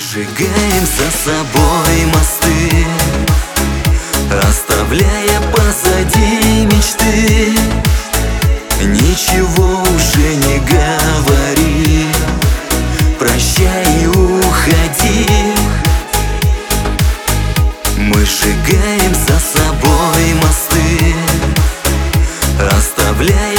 Сжигаем за собой мосты, оставляя позади мечты. Ничего уже не говори, прощай и уходи. Мы сжигаем за собой мосты, оставляя